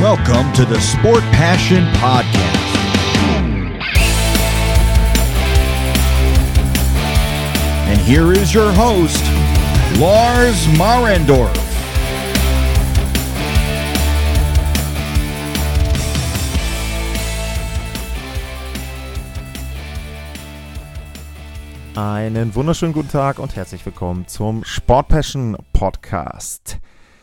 Welcome to the Sport Passion Podcast. And here is your host, Lars Marendorf. Einen wunderschönen guten Tag und herzlich willkommen zum Sport Passion Podcast.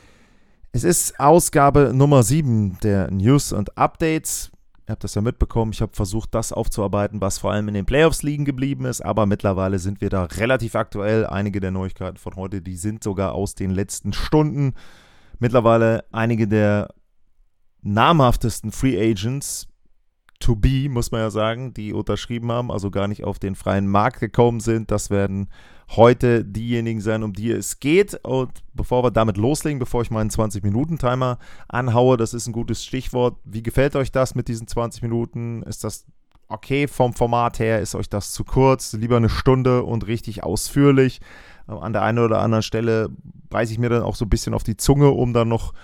Es ist Ausgabe Nummer 7 der News und Updates. Ihr habt das ja mitbekommen, ich habe versucht, das aufzuarbeiten, was vor allem in den Playoffs liegen geblieben ist, aber mittlerweile sind wir da relativ aktuell. Einige der Neuigkeiten von heute, die sind sogar aus den letzten Stunden. Mittlerweile einige der namhaftesten Free Agents to be, muss man ja sagen, die unterschrieben haben, also gar nicht auf den freien Markt gekommen sind. Das werden heute diejenigen sein, um die es geht. Und bevor wir damit loslegen, bevor ich meinen 20-Minuten-Timer anhaue, das ist ein gutes Stichwort. Wie gefällt euch das mit diesen 20 Minuten? Ist das okay vom Format her? Ist euch das zu kurz? Lieber eine Stunde und richtig ausführlich. An der einen oder anderen Stelle beiße ich mir dann auch so ein bisschen auf die Zunge, um dann noch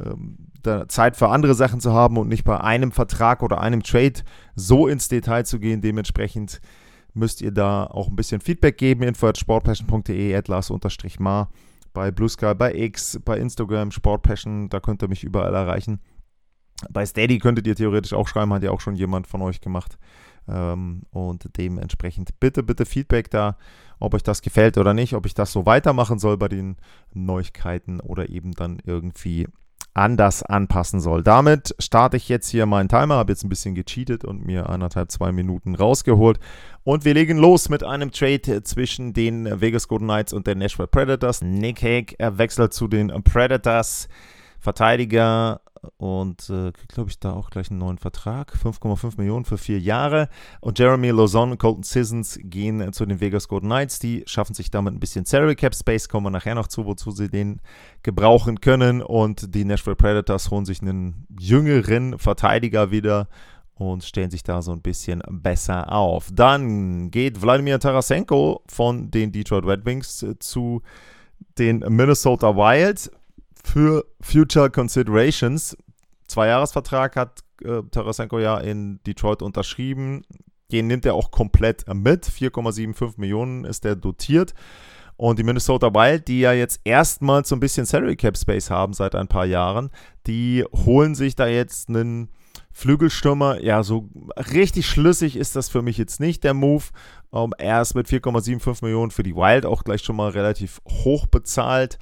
Zeit für andere Sachen zu haben und nicht bei einem Vertrag oder einem Trade so ins Detail zu gehen. Dementsprechend müsst ihr da auch ein bisschen Feedback geben. info@sportpassion.de @lars_mar bei Blue Sky, bei X, bei Instagram, Sportpassion, da könnt ihr mich überall erreichen. Bei Steady könntet ihr theoretisch auch schreiben, hat ja auch schon jemand von euch gemacht. Und dementsprechend bitte Feedback da, ob euch das gefällt oder nicht, ob ich das so weitermachen soll bei den Neuigkeiten oder eben dann irgendwie anders anpassen soll. Damit starte ich jetzt hier meinen Timer, habe jetzt ein bisschen gecheatet und mir 2 Minuten rausgeholt und wir legen los mit einem Trade zwischen den Vegas Golden Knights und den Nashville Predators. Nick Hague wechselt zu den Predators, Verteidiger, und kriegt, glaube ich, da auch gleich einen neuen Vertrag, 5,5 Millionen für 4 Jahre. Und Jeremy Lauzon und Colton Sissons gehen zu den Vegas Golden Knights. Die schaffen sich damit ein bisschen Salary Cap Space, kommen wir nachher noch zu, wozu sie den gebrauchen können. Und die Nashville Predators holen sich einen jüngeren Verteidiger wieder und stellen sich da so ein bisschen besser auf. Dann geht Vladimir Tarasenko von den Detroit Red Wings zu den Minnesota Wild. Für Future Considerations. 2-Jahres-Vertrag hat Tarasenko ja in Detroit unterschrieben. Den nimmt er auch komplett mit. 4,75 Millionen ist der dotiert. Und die Minnesota Wild, die ja jetzt erstmals so ein bisschen Salary Cap Space haben seit ein paar Jahren, die holen sich da jetzt einen Flügelstürmer. Ja, so richtig schlüssig ist das für mich jetzt nicht, der Move. Er ist mit 4,75 Millionen für die Wild auch gleich schon mal relativ hoch bezahlt.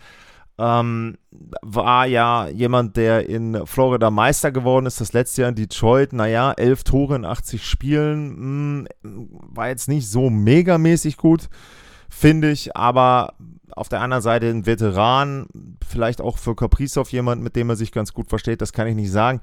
War ja jemand, der in Florida Meister geworden ist, das letzte Jahr in Detroit, 11 Tore in 80 Spielen, war jetzt nicht so megamäßig gut, finde ich, aber auf der anderen Seite ein Veteran, vielleicht auch für Kaprizov jemand, mit dem er sich ganz gut versteht, das kann ich nicht sagen.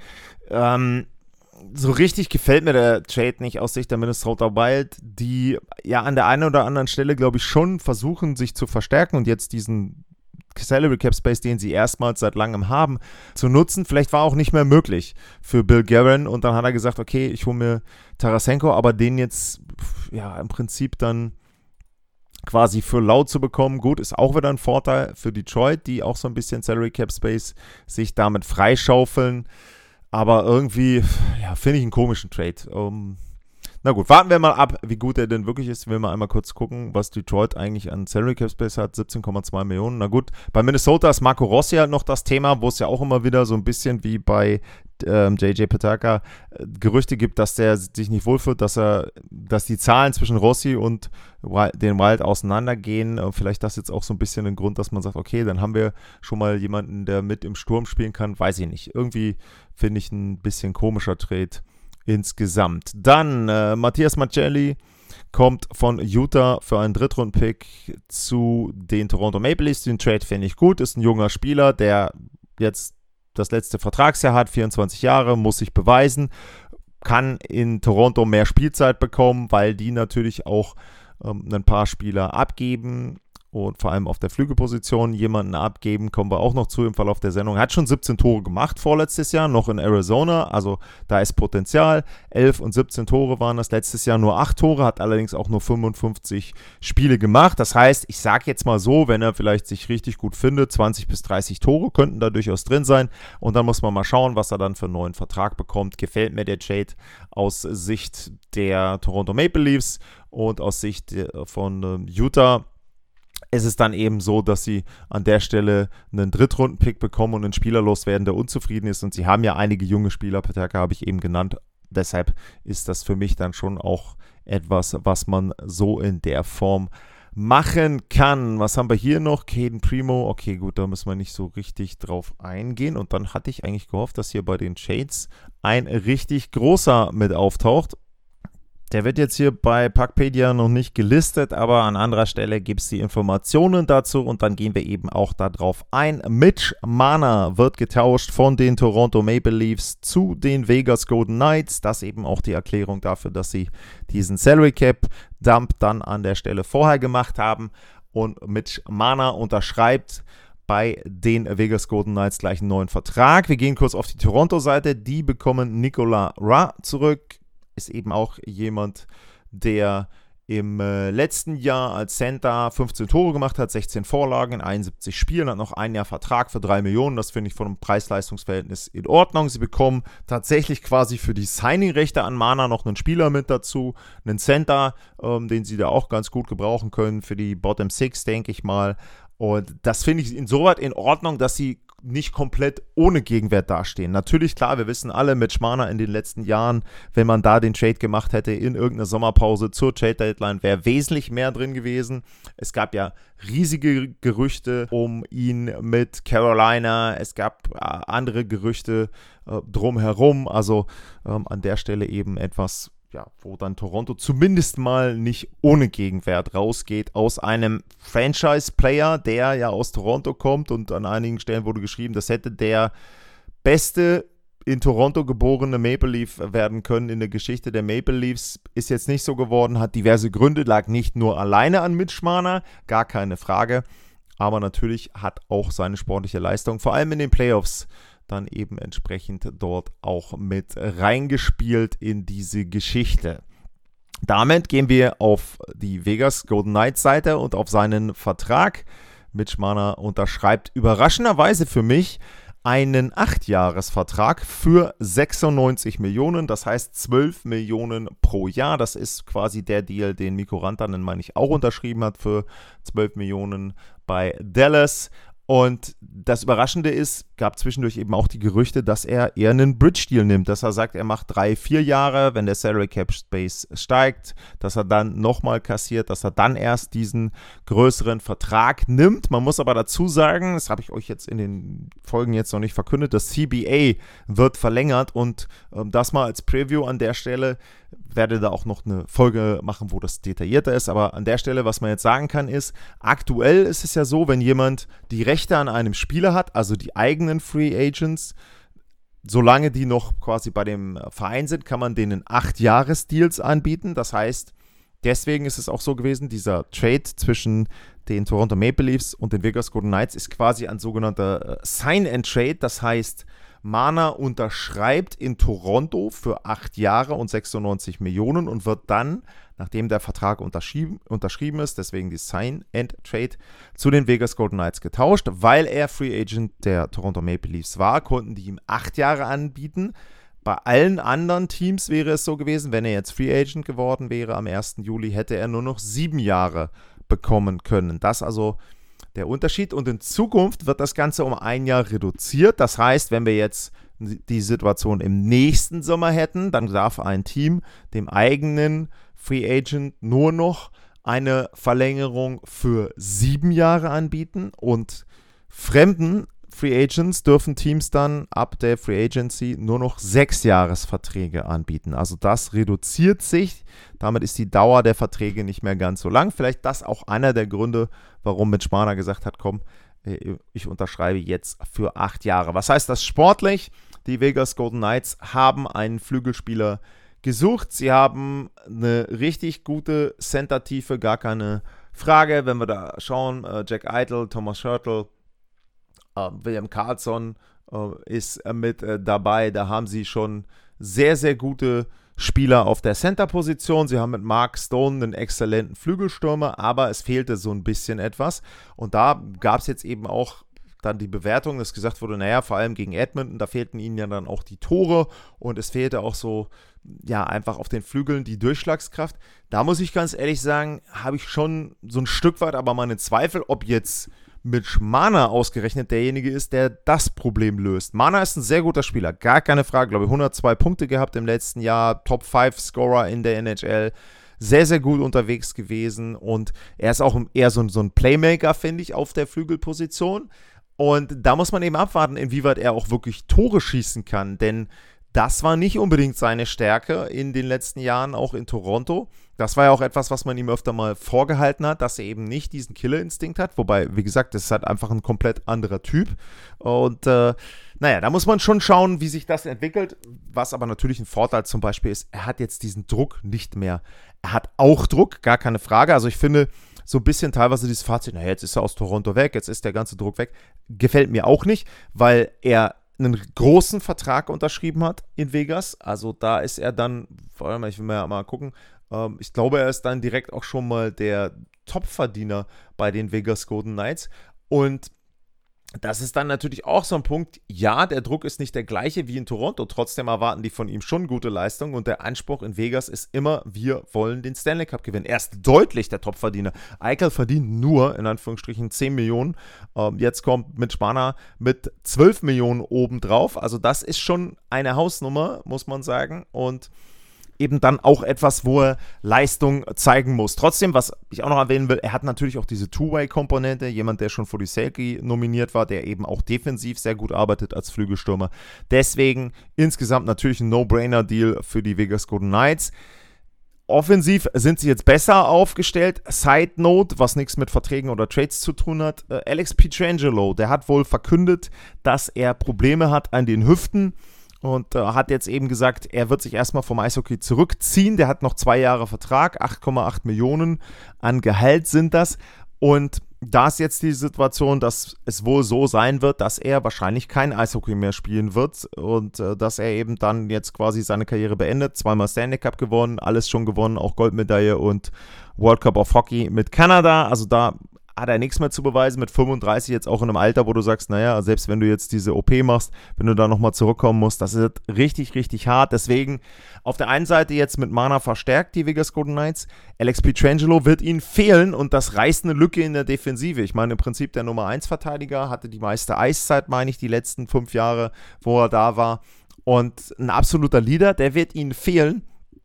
So richtig gefällt mir der Trade nicht aus Sicht der Minnesota Wild, die ja an der einen oder anderen Stelle, glaube ich, schon versuchen, sich zu verstärken und jetzt diesen Salary Cap Space, den sie erstmals seit langem haben, zu nutzen. Vielleicht war auch nicht mehr möglich für Bill Guerin und dann hat er gesagt, okay, ich hole mir Tarasenko, aber den jetzt ja im Prinzip dann quasi für lau zu bekommen, gut, ist auch wieder ein Vorteil für Detroit, die auch so ein bisschen Salary Cap Space sich damit freischaufeln, aber irgendwie, ja, finde ich einen komischen Trade. Na gut, warten wir mal ab, wie gut er denn wirklich ist. Wir mal einmal kurz gucken, was Detroit eigentlich an Salary Cap Space hat. 17,2 Millionen. Na gut, bei Minnesota ist Marco Rossi halt noch das Thema, wo es ja auch immer wieder so ein bisschen wie bei JJ Peterka Gerüchte gibt, dass der sich nicht wohlfühlt, dass die Zahlen zwischen Rossi und den Wild auseinandergehen. Vielleicht das jetzt auch so ein bisschen ein Grund, dass man sagt, okay, dann haben wir schon mal jemanden, der mit im Sturm spielen kann. Weiß ich nicht. Irgendwie finde ich ein bisschen komischer Trade insgesamt. Dann Matthias Maccelli kommt von Utah für einen Drittrunden-Pick zu den Toronto Maple Leafs. Den Trade finde ich gut. Ist ein junger Spieler, der jetzt das letzte Vertragsjahr hat, 24 Jahre, muss sich beweisen, kann in Toronto mehr Spielzeit bekommen, weil die natürlich auch ein paar Spieler abgeben und vor allem auf der Flügelposition jemanden abgeben, kommen wir auch noch zu im Verlauf der Sendung. Hat schon 17 Tore gemacht vorletztes Jahr, noch in Arizona, also da ist Potenzial. 11 und 17 Tore waren das letztes Jahr, nur 8 Tore, hat allerdings auch nur 55 Spiele gemacht. Das heißt, ich sage jetzt mal so, wenn er vielleicht sich richtig gut findet, 20 bis 30 Tore könnten da durchaus drin sein und dann muss man mal schauen, was er dann für einen neuen Vertrag bekommt. Gefällt mir der Trade aus Sicht der Toronto Maple Leafs und aus Sicht von Utah. Es ist dann eben so, dass sie an der Stelle einen Drittrunden-Pick bekommen und einen Spieler loswerden, der unzufrieden ist. Und sie haben ja einige junge Spieler, Peterka habe ich eben genannt. Deshalb ist das für mich dann schon auch etwas, was man so in der Form machen kann. Was haben wir hier noch? Cayden Primo. Okay, gut, da müssen wir nicht so richtig drauf eingehen. Und dann hatte ich eigentlich gehofft, dass hier bei den Shades ein richtig großer mit auftaucht. Der wird jetzt hier bei Puckpedia noch nicht gelistet, aber an anderer Stelle gibt es die Informationen dazu und dann gehen wir eben auch darauf ein. Mitch Marner wird getauscht von den Toronto Maple Leafs zu den Vegas Golden Knights. Das eben auch die Erklärung dafür, dass sie diesen Salary Cap Dump dann an der Stelle vorher gemacht haben und Mitch Marner unterschreibt bei den Vegas Golden Knights gleich einen neuen Vertrag. Wir gehen kurz auf die Toronto-Seite. Die bekommen Nicolas Roy zurück. Ist eben auch jemand, der im letzten Jahr als Center 15 Tore gemacht hat, 16 Vorlagen in 71 Spielen, hat noch ein Jahr Vertrag für 3 Millionen. Das finde ich von einem Preis-Leistungs-Verhältnis in Ordnung. Sie bekommen tatsächlich quasi für die Signing-Rechte an Marner noch einen Spieler mit dazu, einen Center, den sie da auch ganz gut gebrauchen können für die Bottom Six, denke ich mal. Und das finde ich insoweit in Ordnung, dass sie nicht komplett ohne Gegenwert dastehen. Natürlich, klar, wir wissen alle, mit Marner in den letzten Jahren, wenn man da den Trade gemacht hätte in irgendeiner Sommerpause zur Trade-Deadline, wäre wesentlich mehr drin gewesen. Es gab ja riesige Gerüchte um ihn mit Carolina. Es gab andere Gerüchte drumherum. Also an der Stelle eben etwas, ja, wo dann Toronto zumindest mal nicht ohne Gegenwert rausgeht aus einem Franchise-Player, der ja aus Toronto kommt und an einigen Stellen wurde geschrieben, das hätte der beste in Toronto geborene Maple Leaf werden können in der Geschichte der Maple Leafs. Ist jetzt nicht so geworden, hat diverse Gründe, lag nicht nur alleine an Mitch Marner, gar keine Frage, aber natürlich hat auch seine sportliche Leistung, vor allem in den Playoffs, dann eben entsprechend dort auch mit reingespielt in diese Geschichte. Damit gehen wir auf die Vegas Golden Knights Seite und auf seinen Vertrag. Mitch Marner unterschreibt überraschenderweise für mich einen 8-Jahres-Vertrag für 96 Millionen, das heißt 12 Millionen pro Jahr. Das ist quasi der Deal, den Mikko Rantanen, meine ich, auch unterschrieben hat für 12 Millionen bei Dallas. Und das Überraschende ist, gab zwischendurch eben auch die Gerüchte, dass er eher einen Bridge-Deal nimmt, dass er sagt, er macht 3-4 Jahre, wenn der Salary Cap Space steigt, dass er dann nochmal kassiert, dass er dann erst diesen größeren Vertrag nimmt. Man muss aber dazu sagen, das habe ich euch jetzt in den Folgen jetzt noch nicht verkündet, das CBA wird verlängert und das mal als Preview an der Stelle. Werde da auch noch eine Folge machen, wo das detaillierter ist, aber an der Stelle, was man jetzt sagen kann, ist, aktuell ist es ja so, wenn jemand die Rechte an einem Spieler hat, also die eigenen Free Agents, solange die noch quasi bei dem Verein sind, kann man denen 8-Jahres-Deals anbieten. Das heißt, deswegen ist es auch so gewesen, dieser Trade zwischen den Toronto Maple Leafs und den Vegas Golden Knights ist quasi ein sogenannter Sign-and-Trade, das heißt, Marner unterschreibt in Toronto für 8 Jahre und 96 Millionen und wird dann, nachdem der Vertrag unterschrieben ist, deswegen die Sign-and-Trade, zu den Vegas Golden Knights getauscht. Weil er Free Agent der Toronto Maple Leafs war, konnten die ihm 8 Jahre anbieten. Bei allen anderen Teams wäre es so gewesen, wenn er jetzt Free Agent geworden wäre am 1. Juli, hätte er nur noch 7 Jahre bekommen können. Das also der Unterschied, und in Zukunft wird das Ganze um 1 Jahr reduziert. Das heißt, wenn wir jetzt die Situation im nächsten Sommer hätten, dann darf ein Team dem eigenen Free Agent nur noch eine Verlängerung für 7 Jahre anbieten und fremden Free Agents dürfen Teams dann ab der Free Agency nur noch 6-Jahres-Verträge anbieten. Also das reduziert sich. Damit ist die Dauer der Verträge nicht mehr ganz so lang. Vielleicht das auch einer der Gründe, warum Mitch Marner gesagt hat, komm, ich unterschreibe jetzt für 8 Jahre. Was heißt das sportlich? Die Vegas Golden Knights haben einen Flügelspieler gesucht. Sie haben eine richtig gute Center-Tiefe, gar keine Frage, wenn wir da schauen, Jack Eitel, Thomas Schertl, William Karlsson ist mit dabei. Da haben sie schon sehr, sehr gute Spieler auf der Center-Position. Sie haben mit Mark Stone einen exzellenten Flügelstürmer, aber es fehlte so ein bisschen etwas. Und da gab es jetzt eben auch dann die Bewertung, dass gesagt wurde, naja, vor allem gegen Edmonton, da fehlten ihnen ja dann auch die Tore und es fehlte auch so, ja, einfach auf den Flügeln die Durchschlagskraft. Da muss ich ganz ehrlich sagen, habe ich schon so ein Stück weit aber meine Zweifel, ob jetzt Mitch Marner ausgerechnet derjenige ist, der das Problem löst. Marner ist ein sehr guter Spieler, gar keine Frage, glaube ich, 102 Punkte gehabt im letzten Jahr, Top-5-Scorer in der NHL, sehr, sehr gut unterwegs gewesen und er ist auch eher so ein Playmaker, finde ich, auf der Flügelposition. Und da muss man eben abwarten, inwieweit er auch wirklich Tore schießen kann, denn das war nicht unbedingt seine Stärke in den letzten Jahren, auch in Toronto. Das war ja auch etwas, was man ihm öfter mal vorgehalten hat, dass er eben nicht diesen Killerinstinkt hat, wobei, wie gesagt, das ist halt einfach ein komplett anderer Typ. Und naja, da muss man schon schauen, wie sich das entwickelt, was aber natürlich ein Vorteil zum Beispiel ist, er hat jetzt diesen Druck nicht mehr. Er hat auch Druck, gar keine Frage, also ich finde, so ein bisschen teilweise dieses Fazit, naja, jetzt ist er aus Toronto weg, jetzt ist der ganze Druck weg, gefällt mir auch nicht, weil er einen großen Vertrag unterschrieben hat in Vegas, also da ist er dann, warte mal, ich will mal gucken, ich glaube, er ist dann direkt auch schon mal der Topverdiener bei den Vegas Golden Knights und das ist dann natürlich auch so ein Punkt, ja, der Druck ist nicht der gleiche wie in Toronto, trotzdem erwarten die von ihm schon gute Leistung und der Anspruch in Vegas ist immer, wir wollen den Stanley Cup gewinnen. Er ist deutlich der Topverdiener. Eichel verdient nur, in Anführungsstrichen, 10 Millionen. Jetzt kommt Mitch Marner mit 12 Millionen obendrauf. Also das ist schon eine Hausnummer, muss man sagen, und eben dann auch etwas, wo er Leistung zeigen muss. Trotzdem, was ich auch noch erwähnen will, er hat natürlich auch diese Two-Way-Komponente, jemand, der schon für die Selke nominiert war, der eben auch defensiv sehr gut arbeitet als Flügelstürmer. Deswegen insgesamt natürlich ein No-Brainer-Deal für die Vegas Golden Knights. Offensiv sind sie jetzt besser aufgestellt. Side Note, was nichts mit Verträgen oder Trades zu tun hat. Alex Pietrangelo, der hat wohl verkündet, dass er Probleme hat an den Hüften. Und hat jetzt eben gesagt, er wird sich erstmal vom Eishockey zurückziehen. Der hat noch 2 Jahre Vertrag, 8,8 Millionen an Gehalt sind das. Und da ist jetzt die Situation, dass es wohl so sein wird, dass er wahrscheinlich kein Eishockey mehr spielen wird. Und dass er eben dann jetzt quasi seine Karriere beendet. 2-mal Stanley Cup gewonnen, alles schon gewonnen, auch Goldmedaille und World Cup of Hockey mit Kanada. Also da hat er nichts mehr zu beweisen, mit 35 jetzt auch in einem Alter, wo du sagst, naja, selbst wenn du jetzt diese OP machst, wenn du da nochmal zurückkommen musst, das ist richtig, richtig hart. Deswegen auf der einen Seite jetzt mit Marner verstärkt die Vegas Golden Knights. Alex Pietrangelo wird ihnen fehlen und das reißt eine Lücke in der Defensive. Ich meine, im Prinzip der Nummer 1 Verteidiger, hatte die meiste Eiszeit, meine ich, die letzten 5 Jahre, wo er da war. Und ein absoluter Leader, der wird ihnen fehlen.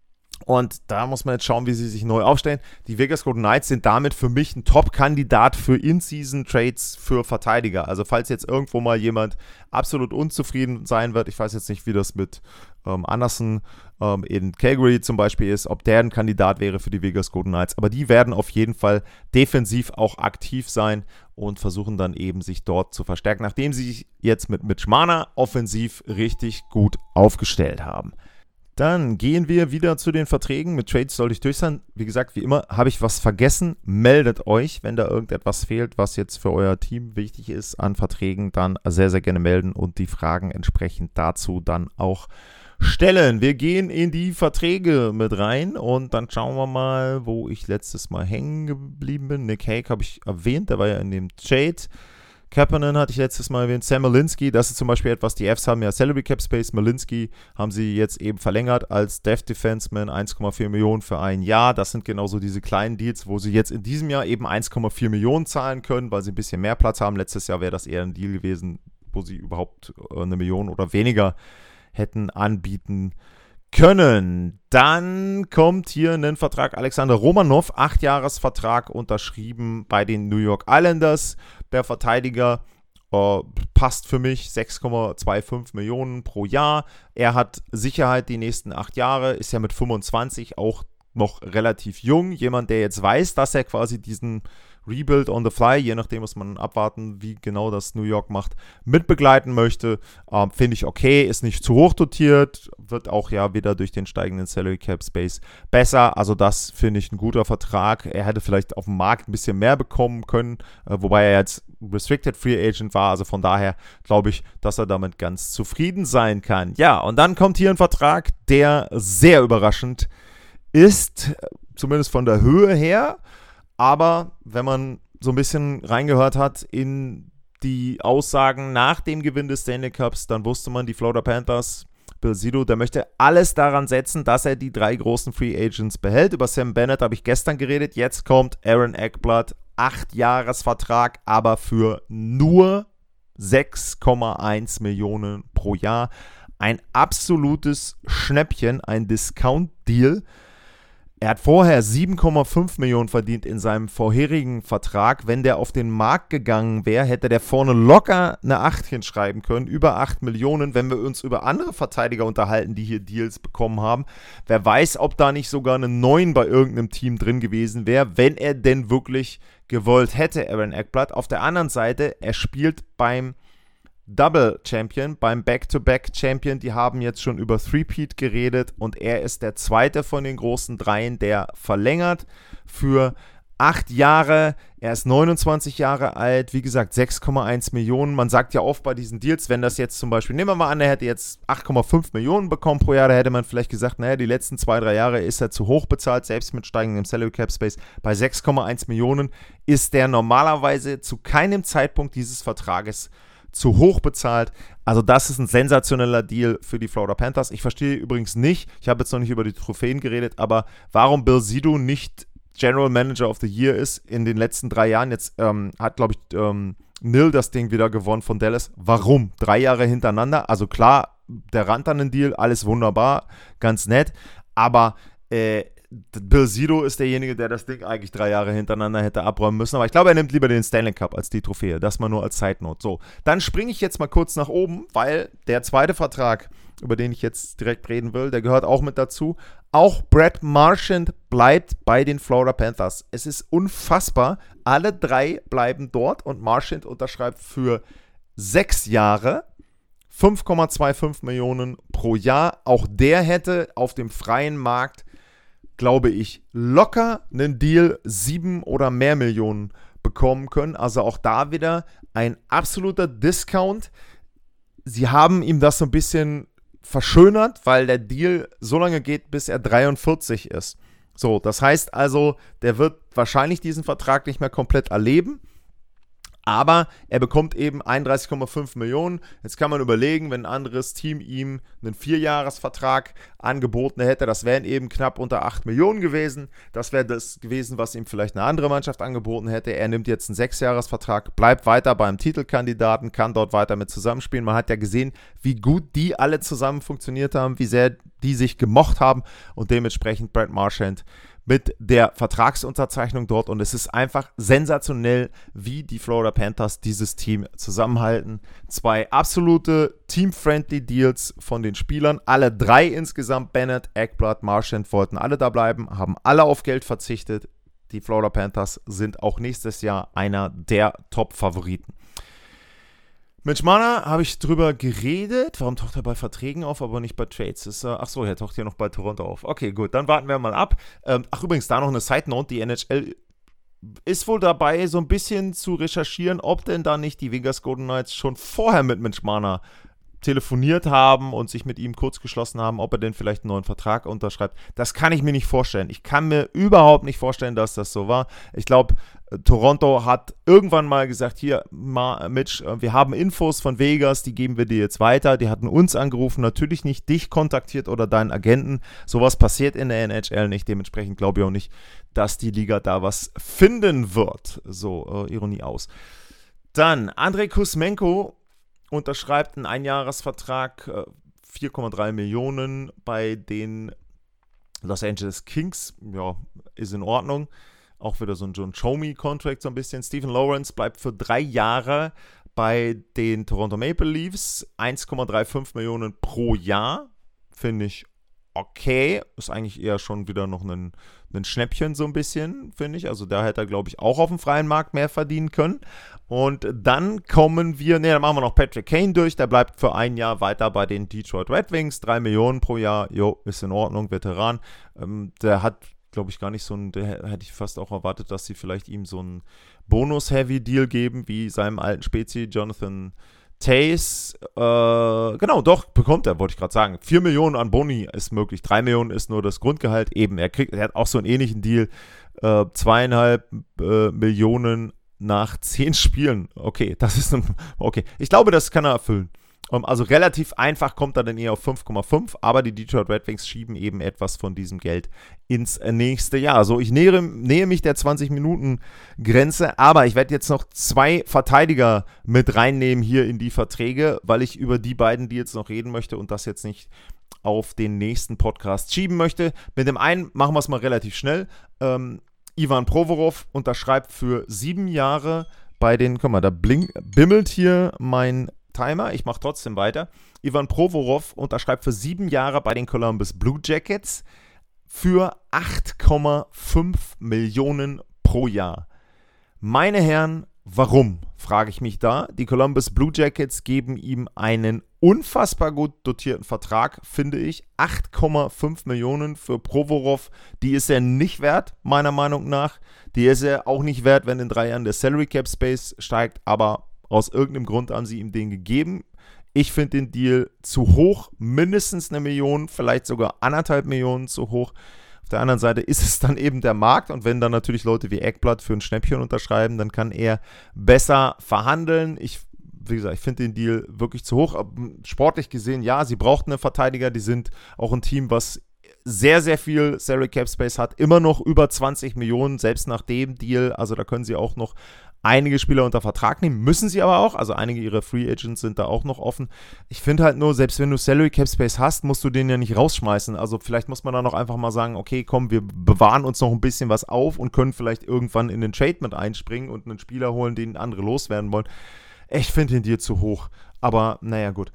Und da muss man jetzt schauen, wie sie sich neu aufstellen. Die Vegas Golden Knights sind damit für mich ein Top-Kandidat für In-Season-Trades für Verteidiger. Also falls jetzt irgendwo mal jemand absolut unzufrieden sein wird, ich weiß jetzt nicht, wie das mit Anderson in Calgary zum Beispiel ist, ob der ein Kandidat wäre für die Vegas Golden Knights. Aber die werden auf jeden Fall defensiv auch aktiv sein und versuchen dann eben sich dort zu verstärken, nachdem sie sich jetzt mit Mitch Marner offensiv richtig gut aufgestellt haben. Dann gehen wir wieder zu den Verträgen. Mit Trades sollte ich durch sein. Wie gesagt, wie immer, habe ich was vergessen. Meldet euch, wenn da irgendetwas fehlt, was jetzt für euer Team wichtig ist an Verträgen, dann sehr, sehr gerne melden und die Fragen entsprechend dazu dann auch stellen. Wir gehen in die Verträge mit rein und dann schauen wir mal, wo ich letztes Mal hängen geblieben bin. Nick Hague habe ich erwähnt, der war ja in dem Trade. Kapanen hatte ich letztes Mal erwähnt, Sam Malinski, das ist zum Beispiel etwas, die Fs haben ja Salary Cap Space, Malinski haben sie jetzt eben verlängert als Depth Defenseman, 1,4 Millionen für ein Jahr, das sind genauso diese kleinen Deals, wo sie jetzt in diesem Jahr eben 1,4 Millionen zahlen können, weil sie ein bisschen mehr Platz haben, letztes Jahr wäre das eher ein Deal gewesen, wo sie überhaupt 1 Million oder weniger hätten anbieten können. Dann kommt hier ein Vertrag, Alexander Romanov, 8-Jahres-Vertrag unterschrieben bei den New York Islanders. Der Verteidiger passt für mich, 6,25 Millionen pro Jahr. Er hat Sicherheit die nächsten 8 Jahre, ist ja mit 25 auch noch relativ jung. Jemand, der jetzt weiß, dass er quasi diesen Rebuild on the fly, je nachdem muss man abwarten, wie genau das New York macht, mitbegleiten möchte. Finde ich okay, ist nicht zu hoch dotiert, wird auch ja wieder durch den steigenden Salary Cap Space besser. Also das finde ich ein guter Vertrag. Er hätte vielleicht auf dem Markt ein bisschen mehr bekommen können, wobei er jetzt Restricted Free Agent war. Also von daher glaube ich, dass er damit ganz zufrieden sein kann. Ja, und dann kommt hier ein Vertrag, der sehr überraschend ist, zumindest von der Höhe her. Aber wenn man so ein bisschen reingehört hat in die Aussagen nach dem Gewinn des Stanley Cups, dann wusste man, die Florida Panthers, Bill Zito, der möchte alles daran setzen, dass er die 3 großen Free Agents behält. Über Sam Bennett habe ich gestern geredet. Jetzt kommt Aaron Ekblad, 8-Jahres-Vertrag, aber für nur 6,1 Millionen pro Jahr. Ein absolutes Schnäppchen, ein Discount-Deal. Er hat vorher 7,5 Millionen verdient in seinem vorherigen Vertrag. Wenn der auf den Markt gegangen wäre, hätte der vorne locker eine 8 hinschreiben können, über 8 Millionen. Wenn wir uns über andere Verteidiger unterhalten, die hier Deals bekommen haben, wer weiß, ob da nicht sogar eine 9 bei irgendeinem Team drin gewesen wäre, wenn er denn wirklich gewollt hätte, Aaron Ekblad. Auf der anderen Seite, er spielt beim Double Champion, beim Back-to-Back Champion, die haben jetzt schon über Three-Peat geredet und er ist der zweite von den großen Dreien, der verlängert für 8 Jahre. Er ist 29 Jahre alt, wie gesagt 6,1 Millionen. Man sagt ja oft bei diesen Deals, wenn das jetzt zum Beispiel, nehmen wir mal an, er hätte jetzt 8,5 Millionen bekommen pro Jahr, da hätte man vielleicht gesagt, naja, die letzten 2-3 Jahre ist er zu hoch bezahlt, selbst mit steigendem Salary Cap Space. Bei 6,1 Millionen ist der normalerweise zu keinem Zeitpunkt dieses Vertrages zu hoch bezahlt. Also das ist ein sensationeller Deal für die Florida Panthers. Ich verstehe übrigens nicht, ich habe jetzt noch nicht über die Trophäen geredet, aber warum Bill Zito nicht General Manager of the Year ist in den letzten 3 Jahren. Jetzt hat, glaube ich, Nil das Ding wieder gewonnen von Dallas. Warum? 3 Jahre hintereinander. Also klar, der Rantanen-Deal, alles wunderbar, ganz nett, aber Bill Zito ist derjenige, der das Ding eigentlich 3 Jahre hintereinander hätte abräumen müssen. Aber ich glaube, er nimmt lieber den Stanley Cup als die Trophäe. Das mal nur als Side Note. So, dann springe ich jetzt mal kurz nach oben, weil der zweite Vertrag, über den ich jetzt direkt reden will, der gehört auch mit dazu. Auch Brad Marchand bleibt bei den Florida Panthers. Es ist unfassbar. Alle 3 bleiben dort und Marchand unterschreibt für 6 Jahre 5,25 Millionen pro Jahr. Auch der hätte auf dem freien Markt, glaube ich, locker einen Deal 7 oder mehr Millionen bekommen können. Also auch da wieder ein absoluter Discount. Sie haben ihm das so ein bisschen verschönert, weil der Deal so lange geht, bis er 43 ist. So, das heißt also, der wird wahrscheinlich diesen Vertrag nicht mehr komplett erleben. Aber er bekommt eben 31,5 Millionen. Jetzt kann man überlegen, wenn ein anderes Team ihm einen 4-Jahres-Vertrag angeboten hätte, das wären eben knapp unter 8 Millionen gewesen. Das wäre das gewesen, was ihm vielleicht eine andere Mannschaft angeboten hätte. Er nimmt jetzt einen 6-Jahres-Vertrag, bleibt weiter beim Titelkandidaten, kann dort weiter mit zusammenspielen. Man hat ja gesehen, wie gut die alle zusammen funktioniert haben, wie sehr die sich gemocht haben und dementsprechend Brad Marchand mit der Vertragsunterzeichnung dort und es ist einfach sensationell, wie die Florida Panthers dieses Team zusammenhalten. 2 absolute team-friendly Deals von den Spielern, alle 3 insgesamt, Bennett, Ekblad, Marchand, wollten alle da bleiben, haben alle auf Geld verzichtet. Die Florida Panthers sind auch nächstes Jahr einer der Top-Favoriten. Mit Marner habe ich drüber geredet. Warum taucht er bei Verträgen auf, aber nicht bei Trades? Achso, er taucht hier noch bei Toronto auf. Okay, gut, dann warten wir mal ab. Übrigens, da noch eine Side-Note. Die NHL ist wohl dabei, so ein bisschen zu recherchieren, ob denn da nicht die Vegas Golden Knights schon vorher mit Mitch Marner telefoniert haben und sich mit ihm kurz geschlossen haben, ob er denn vielleicht einen neuen Vertrag unterschreibt. Das kann ich mir nicht vorstellen. Ich kann mir überhaupt nicht vorstellen, dass das so war. Ich glaube, Toronto hat irgendwann mal gesagt, hier, Mitch, wir haben Infos von Vegas, die geben wir dir jetzt weiter. Die hatten uns angerufen, natürlich nicht dich kontaktiert oder deinen Agenten. Sowas passiert in der NHL nicht. Dementsprechend glaube ich auch nicht, dass die Liga da was finden wird. So, Ironie aus. Dann, Andrei Kuzmenko unterschreibt einen Einjahresvertrag, 4,3 Millionen bei den Los Angeles Kings. Ja, ist in Ordnung. Auch wieder so ein John Show-Me-Contract so ein bisschen. Stephen Lawrence bleibt für 3 Jahre bei den Toronto Maple Leafs. 1,35 Millionen pro Jahr. Finde ich okay. Ist eigentlich eher schon wieder noch ein Schnäppchen so ein bisschen, finde ich. Also da hätte er, glaube ich, auch auf dem freien Markt mehr verdienen können. Und dann dann machen wir noch Patrick Kane durch. Der bleibt für ein Jahr weiter bei den Detroit Red Wings. 3 Millionen pro Jahr, ist in Ordnung, Veteran. Der hat, glaube ich, gar nicht der hätte ich fast auch erwartet, dass sie vielleicht ihm so einen Bonus-Heavy-Deal geben, wie seinem alten Spezi Jonathan Toews. Genau, doch, bekommt er, wollte ich gerade sagen. 4 Millionen an Boni ist möglich. 3 Millionen ist nur das Grundgehalt. Eben, er hat auch so einen ähnlichen Deal. 2,5 Millionen nach 10 Spielen. Okay, okay. Ich glaube, das kann er erfüllen. Also relativ einfach kommt er dann eher auf 5,5, aber die Detroit Red Wings schieben eben etwas von diesem Geld ins nächste Jahr. Also ich nähe mich der 20-Minuten-Grenze, aber ich werde jetzt noch 2 Verteidiger mit reinnehmen hier in die Verträge, weil ich über die beiden Deals noch reden möchte und das jetzt nicht auf den nächsten Podcast schieben möchte. Mit dem einen machen wir es mal relativ schnell. Ivan Provorov unterschreibt für 7 Jahre bei den, guck mal, da bimmelt hier mein Timer, ich mache trotzdem weiter. Ivan Provorov unterschreibt für 7 Jahre bei den Columbus Blue Jackets für 8,5 Millionen pro Jahr. Meine Herren, warum, frage ich mich da. Die Columbus Blue Jackets geben ihm einen unfassbar gut dotierten Vertrag, finde ich. 8,5 Millionen für Provorov, die ist er nicht wert, meiner Meinung nach. Die ist er auch nicht wert, wenn in 3 Jahren der Salary Cap Space steigt, aber aus irgendeinem Grund haben sie ihm den gegeben. Ich finde den Deal zu hoch, mindestens 1 Million, vielleicht sogar 1,5 Millionen zu hoch. Auf der anderen Seite ist es dann eben der Markt und wenn dann natürlich Leute wie Ekblad für ein Schnäppchen unterschreiben, dann kann er besser verhandeln. Wie gesagt, ich finde den Deal wirklich zu hoch. Sportlich gesehen, ja, sie brauchten einen Verteidiger. Die sind auch ein Team, was sehr, sehr viel Salary Cap Space hat. Immer noch über 20 Millionen, selbst nach dem Deal. Also da können sie auch noch einige Spieler unter Vertrag nehmen. Müssen sie aber auch. Also einige ihrer Free Agents sind da auch noch offen. Ich finde halt nur, selbst wenn du Salary Cap Space hast, musst du den ja nicht rausschmeißen. Also vielleicht muss man da noch einfach mal sagen, okay, komm, wir bewahren uns noch ein bisschen was auf und können vielleicht irgendwann in den Trade mit einspringen und einen Spieler holen, den andere loswerden wollen. Ich finde den Deal zu hoch. Aber naja, gut.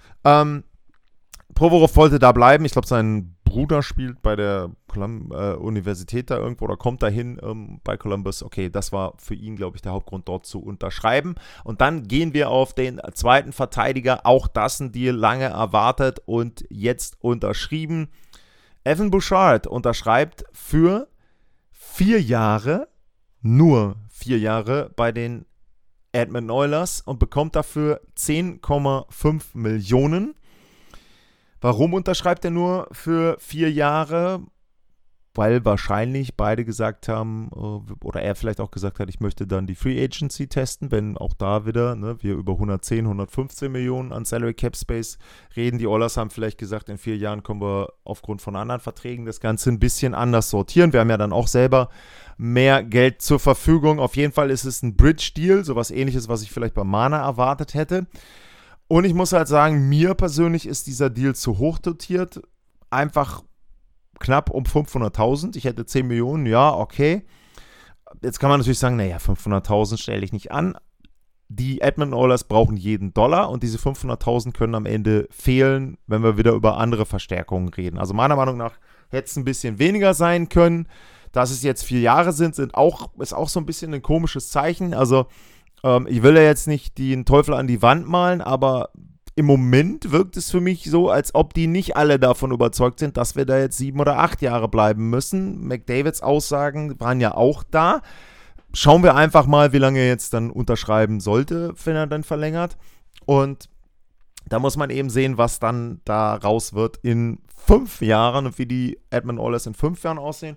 Provorov wollte da bleiben. Ich glaube, sein Bruder spielt bei der Universität da irgendwo oder kommt dahin bei Columbus. Okay, das war für ihn, glaube ich, der Hauptgrund, dort zu unterschreiben. Und dann gehen wir auf den zweiten Verteidiger. Auch das ein Deal lange erwartet und jetzt unterschrieben. Evan Bouchard unterschreibt für 4 Jahre, nur 4 Jahre bei den Edmonton Oilers und bekommt dafür 10,5 Millionen. Warum unterschreibt er nur für 4 Jahre? Weil wahrscheinlich beide gesagt haben, oder er vielleicht auch gesagt hat, ich möchte dann die Free Agency testen, wenn auch da wieder wir über 110, 115 Millionen an Salary Cap Space reden. Die Oilers haben vielleicht gesagt, in 4 Jahren können wir aufgrund von anderen Verträgen das Ganze ein bisschen anders sortieren. Wir haben ja dann auch selber mehr Geld zur Verfügung. Auf jeden Fall ist es ein Bridge-Deal, sowas Ähnliches, was ich vielleicht bei Mana erwartet hätte. Und ich muss halt sagen, mir persönlich ist dieser Deal zu hoch dotiert. Einfach knapp um 500.000. Ich hätte 10 Millionen, ja, okay. Jetzt kann man natürlich sagen, naja, 500.000 stelle ich nicht an. Die Edmonton Oilers brauchen jeden Dollar und diese 500.000 können am Ende fehlen, wenn wir wieder über andere Verstärkungen reden. Also meiner Meinung nach hätte es ein bisschen weniger sein können. Dass es jetzt 4 Jahre sind, ist auch so ein bisschen ein komisches Zeichen. Also ich will ja jetzt nicht den Teufel an die Wand malen, aber im Moment wirkt es für mich so, als ob die nicht alle davon überzeugt sind, dass wir da jetzt 7 oder 8 Jahre bleiben müssen. McDavids Aussagen waren ja auch da. Schauen wir einfach mal, wie lange er jetzt dann unterschreiben sollte, wenn er dann verlängert. Und da muss man eben sehen, was dann da raus wird in 5 Jahren und wie die Edmonton Oilers in 5 Jahren aussehen.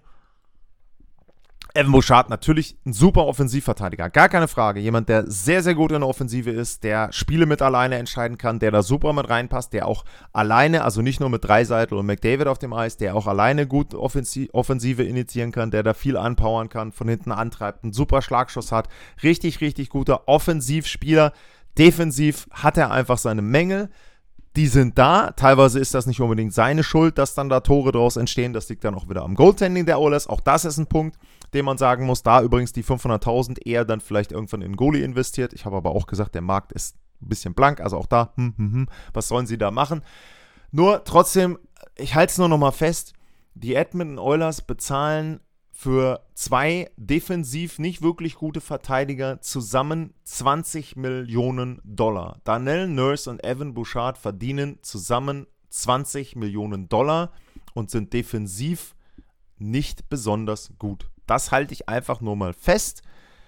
Evan Bouchard natürlich ein super Offensivverteidiger, gar keine Frage. Jemand, der sehr, sehr gut in der Offensive ist, der Spiele mit alleine entscheiden kann, der da super mit reinpasst, der auch alleine, also nicht nur mit Draisaitl und McDavid auf dem Eis, der auch alleine gut Offensive initiieren kann, der da viel anpowern kann, von hinten antreibt, einen super Schlagschuss hat, richtig, richtig guter Offensivspieler. Defensiv hat er einfach seine Mängel. Die sind da. Teilweise ist das nicht unbedingt seine Schuld, dass dann da Tore draus entstehen. Das liegt dann auch wieder am Goaltending der Oilers. Auch das ist ein Punkt, den man sagen muss. Da übrigens die 500.000 eher dann vielleicht irgendwann in Goalie investiert. Ich habe aber auch gesagt, der Markt ist ein bisschen blank. Also auch da, was sollen sie da machen? Nur trotzdem, ich halte es nur noch mal fest, die Edmonton Oilers bezahlen für 2 defensiv nicht wirklich gute Verteidiger zusammen $20 Millionen. Darnell Nurse und Evan Bouchard verdienen zusammen $20 Millionen und sind defensiv nicht besonders gut. Das halte ich einfach nur mal fest.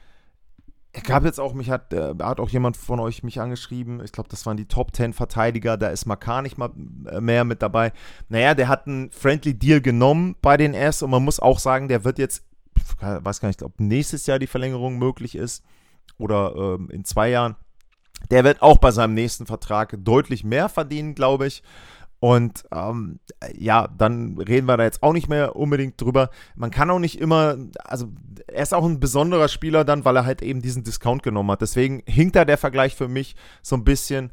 Es gab jetzt auch, hat auch jemand von euch mich angeschrieben, ich glaube, das waren die Top 10 Verteidiger, da ist Makar nicht mal mehr mit dabei. Naja, der hat einen Friendly Deal genommen bei den Avs und man muss auch sagen, der wird jetzt, ich weiß gar nicht, ob nächstes Jahr die Verlängerung möglich ist oder in 2 Jahren. Der wird auch bei seinem nächsten Vertrag deutlich mehr verdienen, glaube ich. Und dann reden wir da jetzt auch nicht mehr unbedingt drüber. Man kann auch nicht immer, also er ist auch ein besonderer Spieler dann, weil er halt eben diesen Discount genommen hat. Deswegen hinkt da der Vergleich für mich so ein bisschen.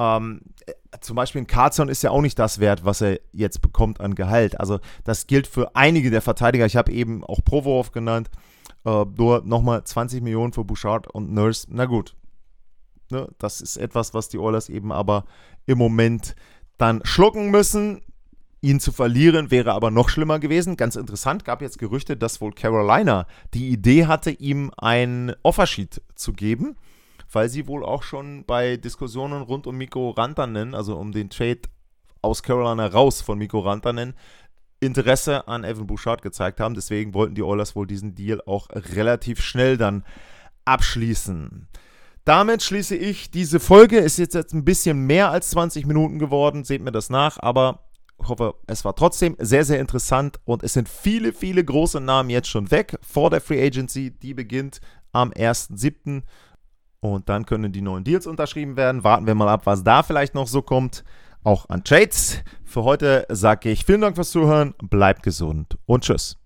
Zum Beispiel ein Carlson ist ja auch nicht das wert, was er jetzt bekommt an Gehalt. Also das gilt für einige der Verteidiger. Ich habe eben auch Provorov genannt. Nur nochmal 20 Millionen für Bouchard und Nurse. Na gut, ne, das ist etwas, was die Oilers eben aber im Moment dann schlucken müssen. Ihn zu verlieren wäre aber noch schlimmer gewesen. Ganz interessant, gab jetzt Gerüchte, dass wohl Carolina die Idee hatte, ihm ein Offersheet zu geben, weil sie wohl auch schon bei Diskussionen rund um Mikko Rantanen, also um den Trade aus Carolina raus von Mikko Rantanen, Interesse an Evan Bouchard gezeigt haben. Deswegen wollten die Oilers wohl diesen Deal auch relativ schnell dann abschließen. Damit schließe ich diese Folge. Ist jetzt ein bisschen mehr als 20 Minuten geworden. Seht mir das nach. Aber ich hoffe, es war trotzdem sehr, sehr interessant. Und es sind viele, viele große Namen jetzt schon weg vor der Free Agency. Die beginnt am 1.7. Und dann können die neuen Deals unterschrieben werden. Warten wir mal ab, was da vielleicht noch so kommt. Auch an Trades. Für heute sage ich vielen Dank fürs Zuhören. Bleibt gesund und tschüss.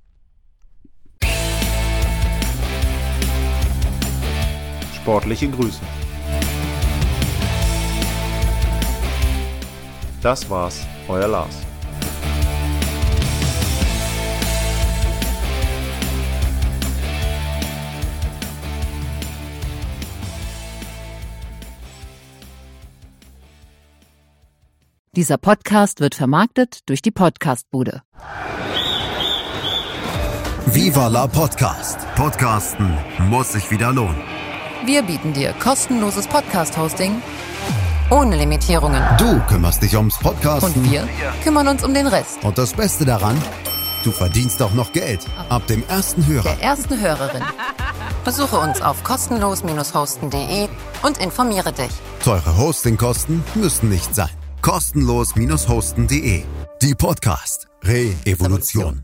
Sportliche Grüße. Das war's, euer Lars. Dieser Podcast wird vermarktet durch die Podcastbude. Viva la Podcast. Podcasten muss sich wieder lohnen. Wir bieten dir kostenloses Podcast-Hosting ohne Limitierungen. Du kümmerst dich ums Podcasten. Und wir kümmern uns um den Rest. Und das Beste daran, du verdienst auch noch Geld. Ab dem ersten Hörer. Der ersten Hörerin. Besuche uns auf kostenlos-hosten.de und informiere dich. Teure Hostingkosten müssen nicht sein. Kostenlos-hosten.de. Die Podcast Re-Evolution.